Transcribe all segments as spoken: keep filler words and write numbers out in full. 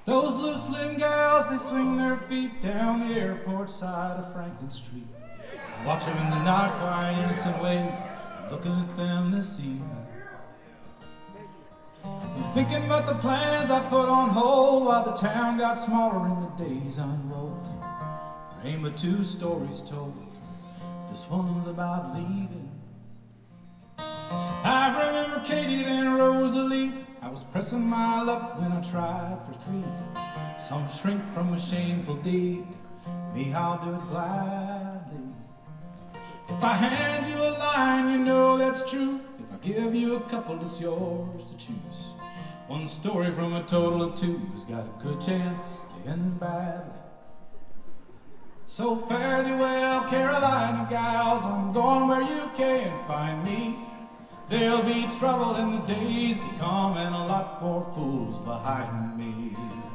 Those loose slim gals, they swing their feet down the airport side of Franklin Street. I watch them in the not quite innocent way, looking at them this evening. I'm thinking about the plans I put on hold while the town got smaller and the days unrolled. There ain't but two stories told. This one's about leaving. I remember Katie, then Rosalie. I was pressing my luck when I tried for three. Some shrink from a shameful deed. Me, I'll do it gladly. If I hand you a line, you know that's true. If I give you a couple, it's yours to choose. One story from a total of two has got a good chance to end badly. So fare thee well, Carolina gals, I'm going where you can't find me. There'll be trouble in the days to come and a lot more fools behind me.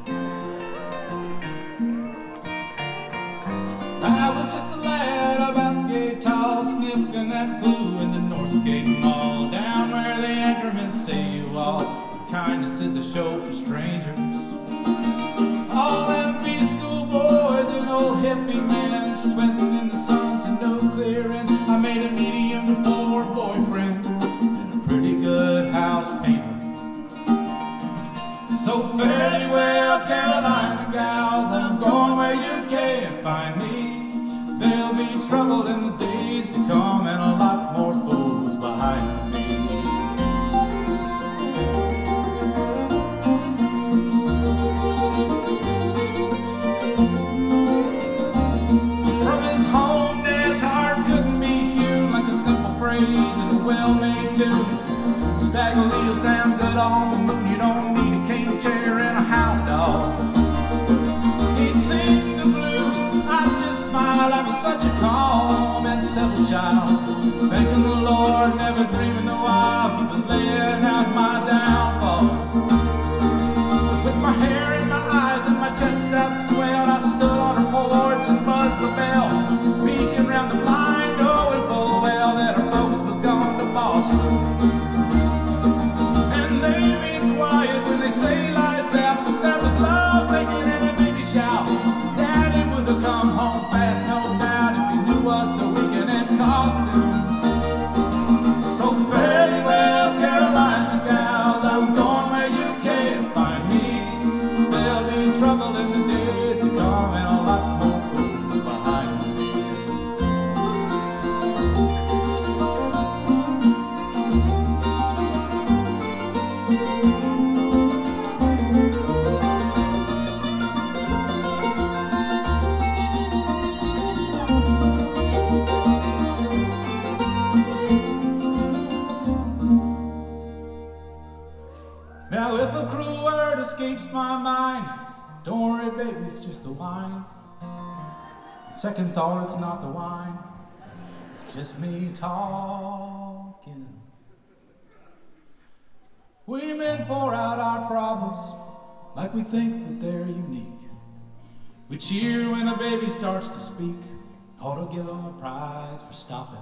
I was just a lad about yay tall, sniffing that glue in the Northgate Mall, down where the anchormen say you all, kindness is a show for strangers. All them B-school boys and old hippie men sweating in the sun to no clear end. I made a medium to poor boyfriend and a pretty good house painter. So fare thee well, Carolina gals, I'm going where you can't find me. There'll be trouble in the days to come and a lot more fools behind me. From his home, Dad's heart couldn't be hewn like a simple phrase in a well-made tune. Stagger lee'll sound good on the moon. You don't need a cane chair and a hound dog. He'd sing the blues, I'd just smile. I was such a calm and settled child, thanking the Lord, never dreaming the while he was laying out my downfall. So with my hair in my eyes and my chest out swelled, I stood on her porch and buzzed the bell, peeking round the blind, knowing full well that her folks was gone to Boston. And they be quiet when they say lights out, but there was love thinking and it made me shout. Daddy would have come home fast, no doubt, if he knew what the weekend had cost him. So fare thee well, Carolina gals, I'm going where you can't find me. There'll be trouble in the days to come and a lot more fools behind me. Now if a cruel word escapes my mind, don't worry baby, it's just the wine. Second thought, it's not the wine, it's just me talking. We men pour out our problems like we think that they're unique. We cheer when a baby starts to speak, ought to give them a prize for stopping.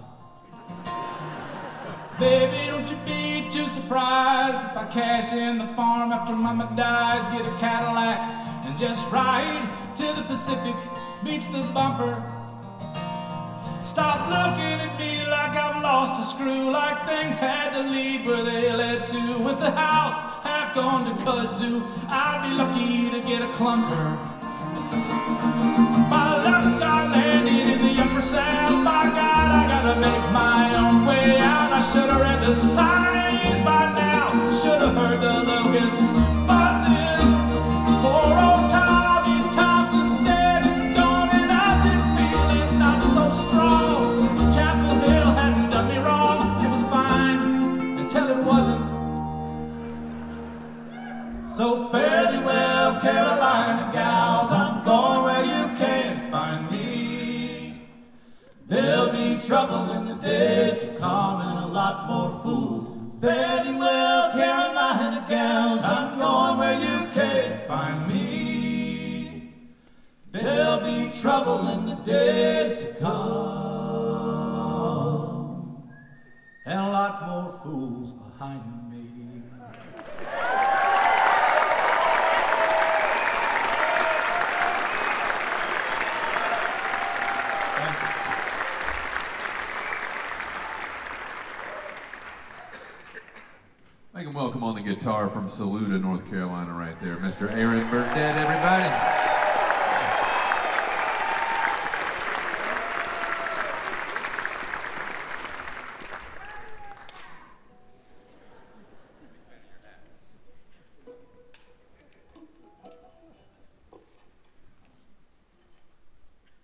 Baby, don't you be too surprised if I cash in the farm after mama dies, get a Cadillac and just ride till the Pacific meets the bumper. Stop looking at me like I've lost a screw, like things had to lead where they led to. With the house half gone to kudzu, I'd be lucky to get a clunker. By luck I landed in the upper south. By God, I gotta make my own way out. I should've read the signs by now, should've heard the locusts buzzing. Poor old Tommy Thompson's dead and gone, and I've been feeling not so strong. Chapel Hill hadn't done me wrong, it was fine until it wasn't. So fare thee well, Carolina gals, I'm going where you can't find me. There'll be trouble in the days to come and a lot more fools. Fare thee well, Carolina gals, I'm going where you can't find me. There'll be trouble in the days to come and a lot more fools behind me. welcome on the guitar from Saluda, North Carolina right there, Mister Aaron Burdett, everybody.